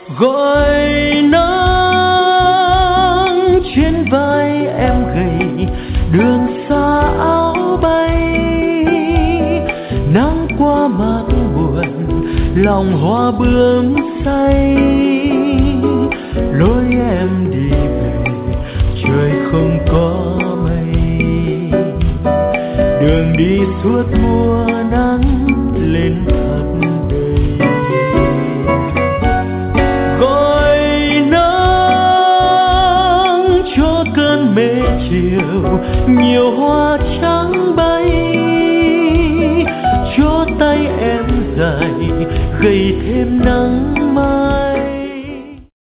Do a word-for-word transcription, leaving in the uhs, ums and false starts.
gọi nắng trên vai em gầy, đường xa áo bay, nắng qua mắt buồn, lòng hoa bướm say, lối em đi về trời không có mây, đường đi suốt mùa nắng lên khắp đời. Gọi nắng cho cơn mê chiều, nhiều hoa trắng bay, cho tay em dài gầy thêm nắng mai.